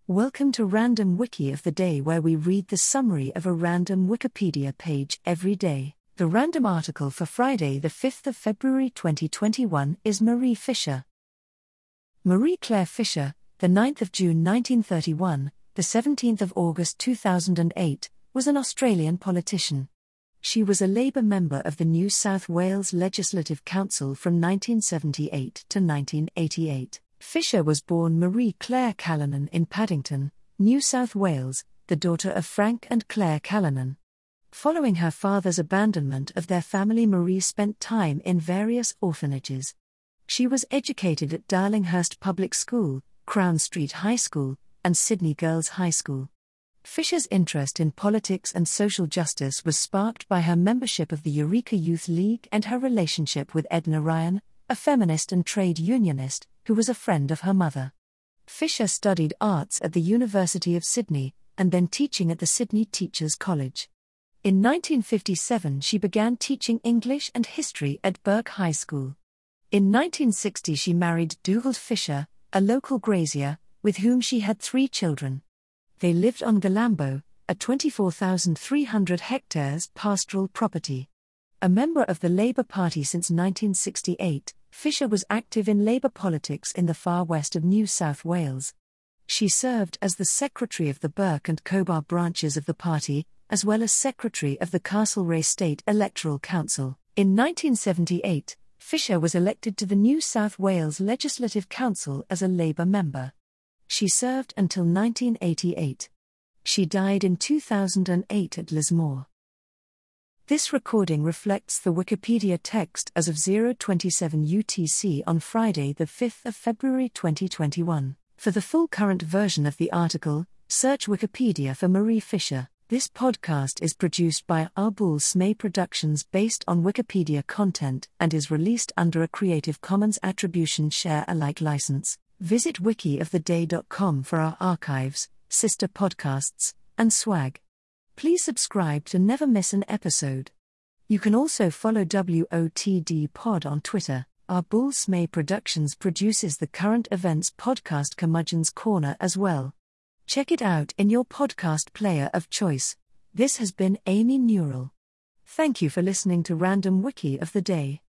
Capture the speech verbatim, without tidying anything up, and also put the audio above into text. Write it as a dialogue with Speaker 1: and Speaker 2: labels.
Speaker 1: Welcome to Random Wiki of the Day, where we read the summary of a random Wikipedia page every day. The random article for Friday, the fifth of February twenty twenty-one is Marie Fisher. Marie Claire Fisher, the ninth of June nineteen thirty-one, the seventeenth of August two thousand eight, was an Australian politician. She was a Labour member of the New South Wales Legislative Council from nineteen seventy-eight to nineteen eighty-eight. Fisher was born Marie Claire Callanan in Paddington, New South Wales, the daughter of Frank and Claire Callanan. Following her father's abandonment of their family, Marie spent time in various orphanages. She was educated at Darlinghurst Public School, Crown Street High School, and Sydney Girls High School. Fisher's interest in politics and social justice was sparked by her membership of the Eureka Youth League and her relationship with Edna Ryan, a feminist and trade unionist, who was a friend of her mother. Fisher studied arts at the University of Sydney, and then teaching at the Sydney Teachers College. In nineteen fifty-seven she began teaching English and history at Burke High School. In nineteen sixty she married Dugald Fisher, a local grazier, with whom she had three children. They lived on Galambo, a twenty-four thousand three hundred hectares pastoral property. A member of the Labour Party since nineteen sixty-eight, Fisher was active in Labour politics in the far west of New South Wales. She served as the secretary of the Burke and Cobar branches of the party, as well as secretary of the Castlereagh State Electoral Council. In nineteen seventy-eight, Fisher was elected to the New South Wales Legislative Council as a Labour member. She served until nineteen eighty-eight. She died in two thousand eight at Lismore. This recording reflects the Wikipedia text as of zero twenty-seven U T C on Friday, the fifth of February twenty twenty-one. For the full current version of the article, search Wikipedia for Marie Fisher. This podcast is produced by Arbul Smay Productions based on Wikipedia content and is released under a Creative Commons Attribution Share Alike license. Visit wiki of the day dot com for our archives, sister podcasts, and swag. Please subscribe to never miss an episode. You can also follow W O T D Pod on Twitter. Arbul Smay Productions produces the current events podcast Curmudgeon's Corner as well. Check it out in your podcast player of choice. This has been Amy Newell. Thank you for listening to Random Wiki of the Day.